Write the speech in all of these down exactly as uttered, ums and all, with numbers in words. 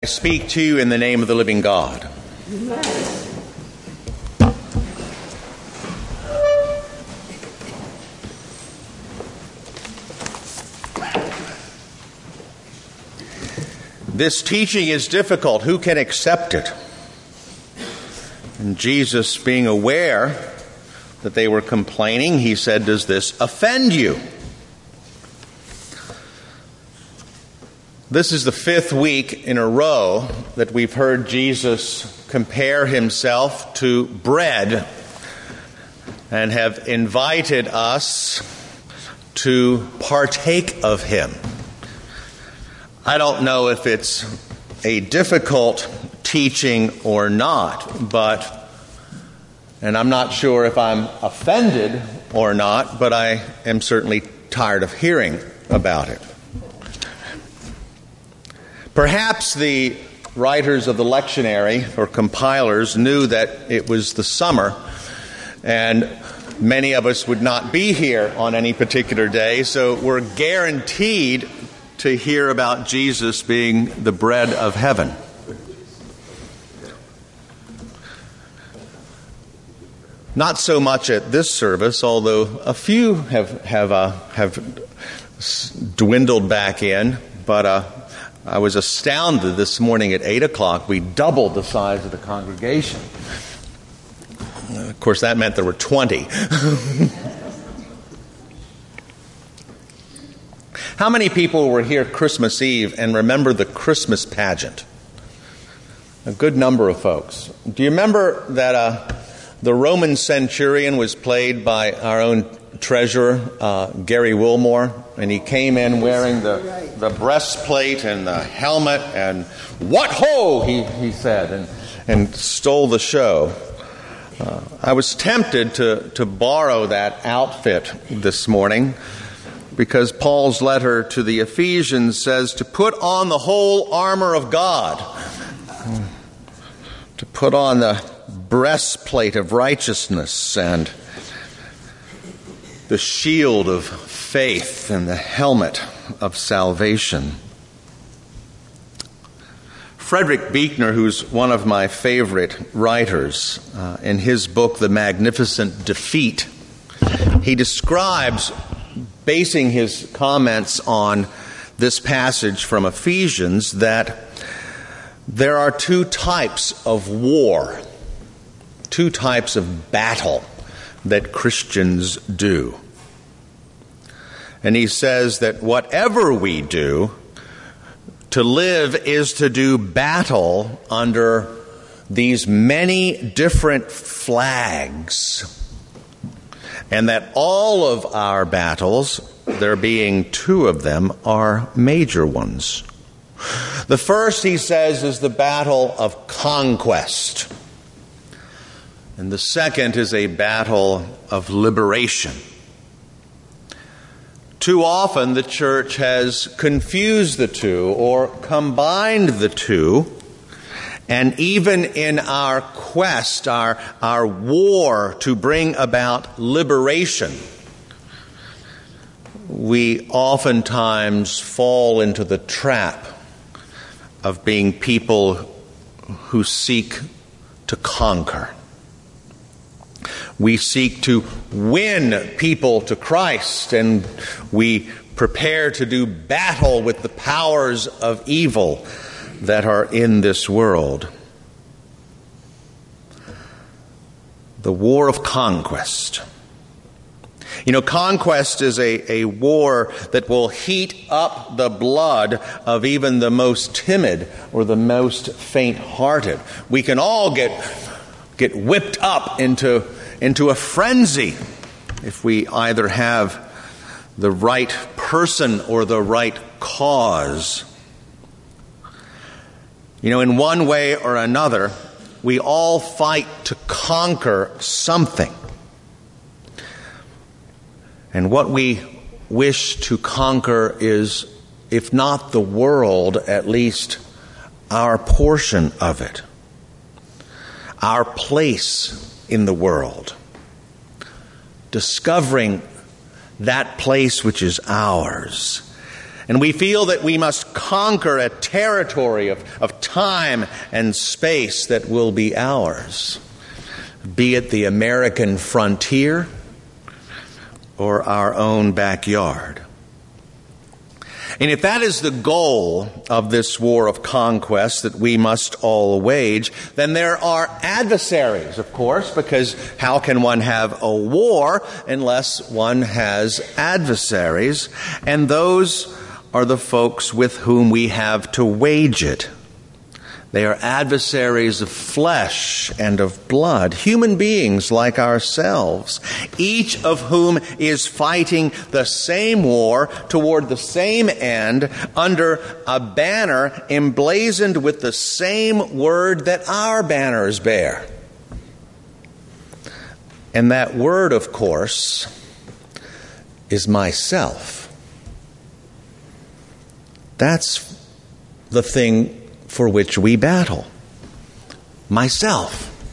I speak to you in the name of the living God. Amen. This teaching is difficult. Who can accept it? And Jesus, being aware that they were complaining, he said, "Does this offend you?" This is the fifth week in a row that we've heard Jesus compare himself to bread and have invited us to partake of him. I don't know if it's a difficult teaching or not, but, and I'm not sure if I'm offended or not, but I am certainly tired of hearing about it. Perhaps the writers of the lectionary or compilers knew that it was the summer and many of us would not be here on any particular day, so we're guaranteed to hear about Jesus being the bread of heaven. Not so much at this service, although a few have have uh, have dwindled back in, but uh, I was astounded this morning at eight o'clock. We doubled the size of the congregation. Of course, that meant there were twenty. How many people were here Christmas Eve and remember the Christmas pageant? A good number of folks. Do you remember that uh, the Roman centurion was played by our own treasurer, uh, Gary Wilmore, and he came in wearing the, the breastplate and the helmet, and "What ho!" he, he said, and, and stole the show. Uh, I was tempted to, to borrow that outfit this morning, because Paul's letter to the Ephesians says to put on the whole armor of God, to put on the breastplate of righteousness and the shield of faith and the helmet of salvation. Frederick Buechner, who's one of my favorite writers, uh, in his book, The Magnificent Defeat, he describes, basing his comments on this passage from Ephesians, that there are two types of war, two types of battle that Christians do. And he says that whatever we do, to live is to do battle under these many different flags. And that all of our battles, there being two of them, are major ones. The first, he says, is the battle of conquest. And the second is a battle of liberation. Too often the church has confused the two or combined the two. And even in our quest, our, our war to bring about liberation, we oftentimes fall into the trap of being people who seek to conquer. We seek to win people to Christ, and we prepare to do battle with the powers of evil that are in this world. The war of conquest. You know, conquest is a, a war that will heat up the blood of even the most timid or the most faint-hearted. We can all get get whipped up into, into a frenzy if we either have the right person or the right cause. You know, in one way or another, we all fight to conquer something. And what we wish to conquer is, if not the world, at least our portion of it, our place in the world, discovering that place which is ours. And we feel that we must conquer a territory of, of time and space that will be ours, be it the American frontier or our own backyard. And if that is the goal of this war of conquest that we must all wage, then there are adversaries, of course, because how can one have a war unless one has adversaries? And those are the folks with whom we have to wage it. They are adversaries of flesh and of blood, human beings like ourselves, each of whom is fighting the same war toward the same end under a banner emblazoned with the same word that our banners bear. And that word, of course, is myself. That's the thing for which we battle. Myself.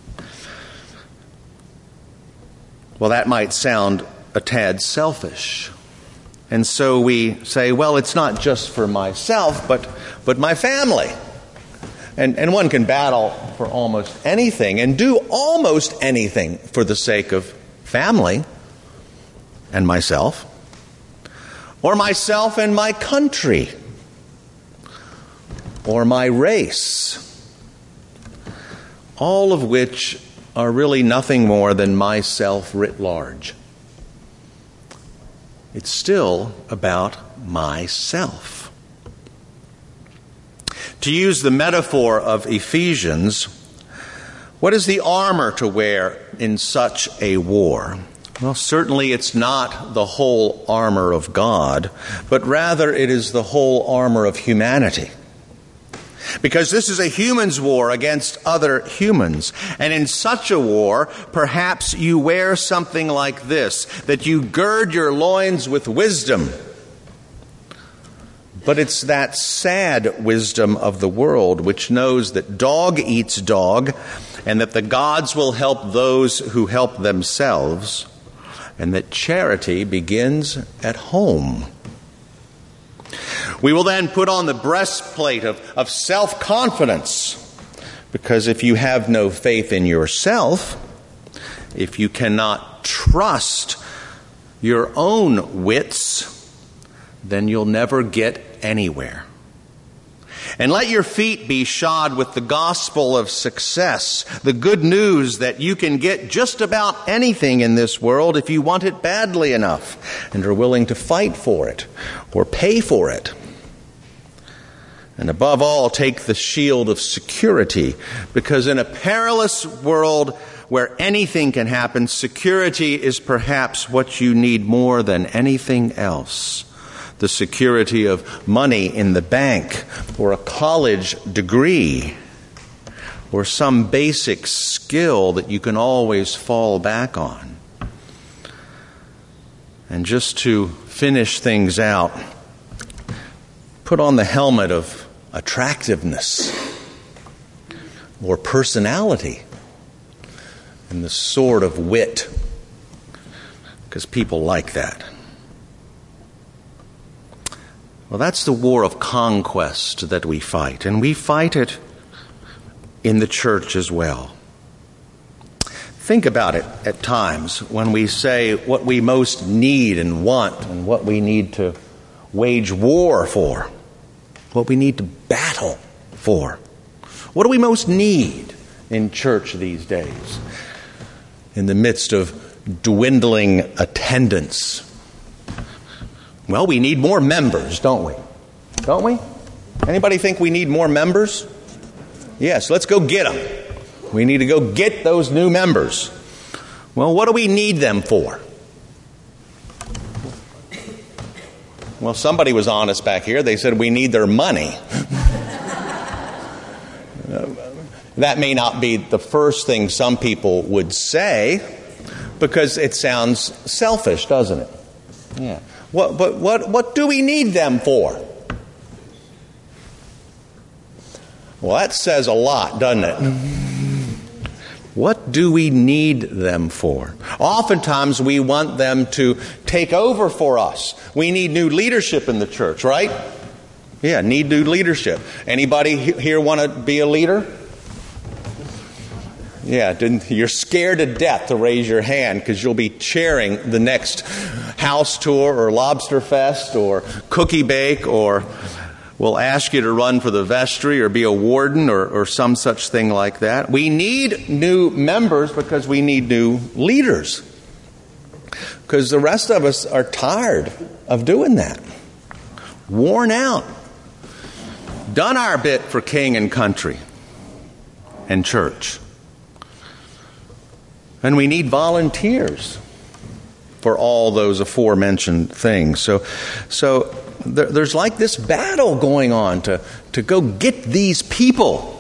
Well, that might sound a tad selfish. And so we say, well, it's not just for myself, but but my family. And, and one can battle for almost anything and do almost anything for the sake of family and myself, or myself and my country, or my race, all of which are really nothing more than myself writ large. It's still about myself. To use the metaphor of Ephesians, what is the armor to wear in such a war? Well, certainly it's not the whole armor of God, but rather it is the whole armor of humanity. Because this is a human's war against other humans. And in such a war, perhaps you wear something like this, that you gird your loins with wisdom. But it's that sad wisdom of the world which knows that dog eats dog, and that the gods will help those who help themselves, and that charity begins at home. We will then put on the breastplate of, of self-confidence, because if you have no faith in yourself, if you cannot trust your own wits, then you'll never get anywhere. And let your feet be shod with the gospel of success, the good news that you can get just about anything in this world if you want it badly enough and are willing to fight for it or pay for it. And above all, take the shield of security, because in a perilous world where anything can happen, security is perhaps what you need more than anything else. The security of money in the bank, or a college degree, or some basic skill that you can always fall back on. And just to finish things out, put on the helmet of attractiveness or personality and the sword of wit, because people like that. Well, that's the war of conquest that we fight, and we fight it in the church as well. Think about it at times when we say what we most need and want and what we need to wage war for, what we need to battle for. What do we most need in church these days in the midst of dwindling attendance? Well, we need more members, don't we? Don't we? Anybody think we need more members? Yes, let's go get them. We need to go get those new members. Well, what do we need them for? Well, somebody was honest back here. They said we need their money. That may not be the first thing some people would say, because it sounds selfish, doesn't it? Yeah. What, but what, what do we need them for? Well, that says a lot, doesn't it? What do we need them for? Oftentimes we want them to take over for us. We need new leadership in the church, right? Yeah, need new leadership. Anybody here want to be a leader? Yeah, you're scared to death to raise your hand because you'll be chairing the next house tour or lobster fest or cookie bake, or we'll ask you to run for the vestry or be a warden or, or some such thing like that. We need new members because we need new leaders. Because the rest of us are tired of doing that. Worn out. Done our bit for king and country and church. And we need volunteers for all those aforementioned things. So, so there, there's like this battle going on to, to go get these people.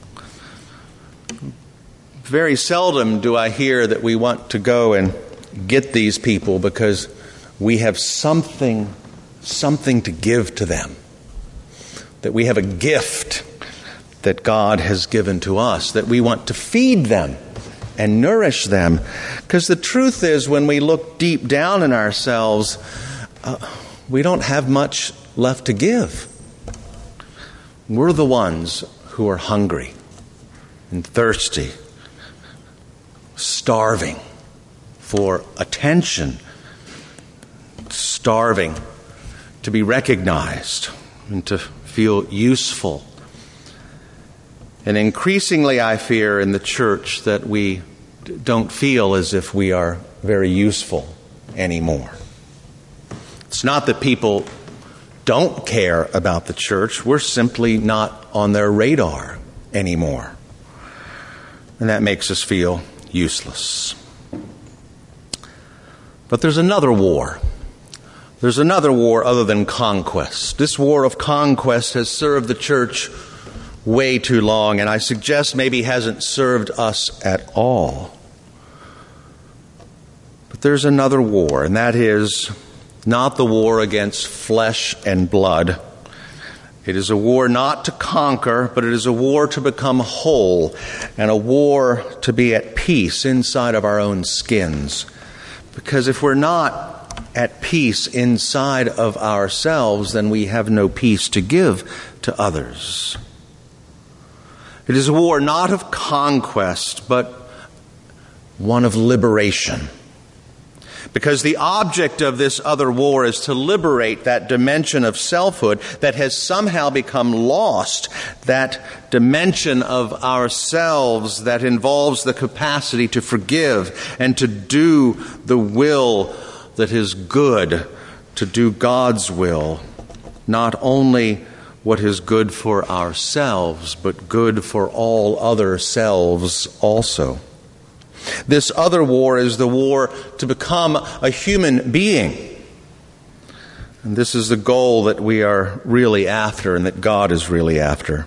Very seldom do I hear that we want to go and get these people because we have something, something to give to them. That we have a gift that God has given to us, that we want to feed them and nourish them. Because the truth is, when we look deep down in ourselves, uh, we don't have much left to give. We're the ones who are hungry and thirsty, starving for attention, starving to be recognized and to feel useful. And increasingly, I fear in the church that we don't feel as if we are very useful anymore. It's not that people don't care about the church. We're simply not on their radar anymore. And that makes us feel useless. But there's another war. There's another war other than conquest. This war of conquest has served the church way too long, and I suggest maybe hasn't served us at all. But there's another war, and that is not the war against flesh and blood. It is a war not to conquer, but it is a war to become whole, and a war to be at peace inside of our own skins. Because if we're not at peace inside of ourselves, then we have no peace to give to others. It is a war not of conquest, but one of liberation. Because the object of this other war is to liberate that dimension of selfhood that has somehow become lost, that dimension of ourselves that involves the capacity to forgive and to do the will that is good, to do God's will, not only what is good for ourselves, but good for all other selves also. This other war is the war to become a human being. And this is the goal that we are really after and that God is really after.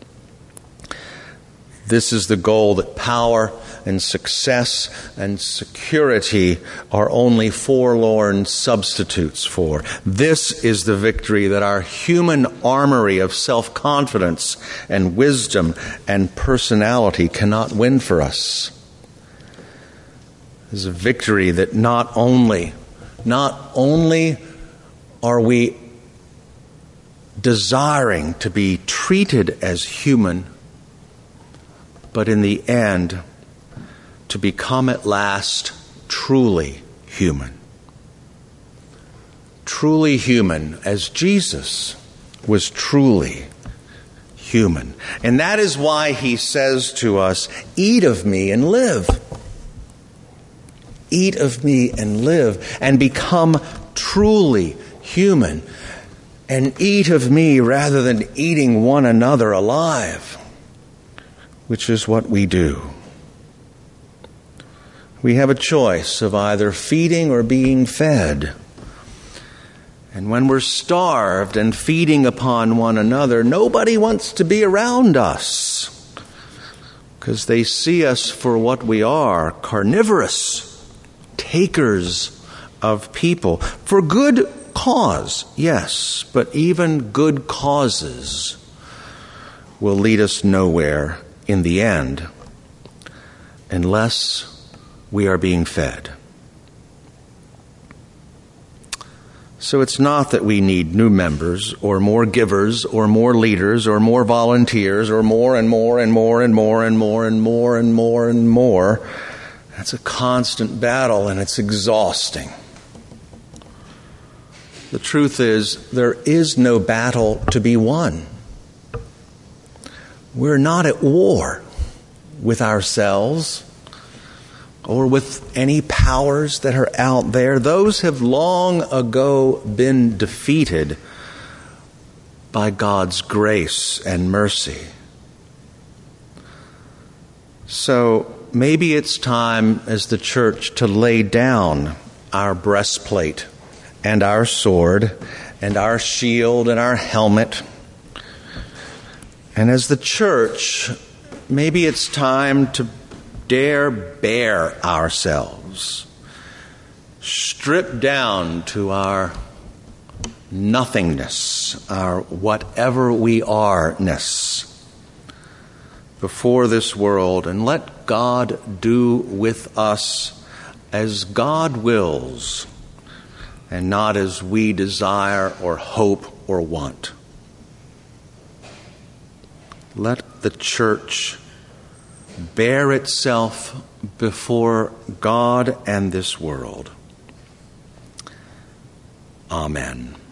This is the goal that power and success and security are only forlorn substitutes for. This is the victory that our human armory of self-confidence and wisdom and personality cannot win for us. This is a victory that not only, not only are we desiring to be treated as human, but in the end, to become at last truly human. Truly human, as Jesus was truly human. And that is why he says to us, "Eat of me and live." Eat of me and live, and become truly human. And eat of me rather than eating one another alive, which is what we do. We have a choice of either feeding or being fed. And when we're starved and feeding upon one another, nobody wants to be around us, because they see us for what we are, carnivorous takers of people. For good cause, yes, but even good causes will lead us nowhere in the end. unless we are being fed. So it's not that we need new members or more givers or more leaders or more volunteers or more and more and more and more and more and more and more and more. That's a constant battle, and it's exhausting. The truth is, there is no battle to be won. We're not at war with ourselves or with any powers that are out there. Those have long ago been defeated by God's grace and mercy. So maybe it's time as the church to lay down our breastplate and our sword and our shield and our helmet. And as the church, maybe it's time to dare bare ourselves, strip down to our nothingness, our whatever we are-ness before this world, and let God do with us as God wills and not as we desire or hope or want. Let the church bear itself before God and this world. Amen.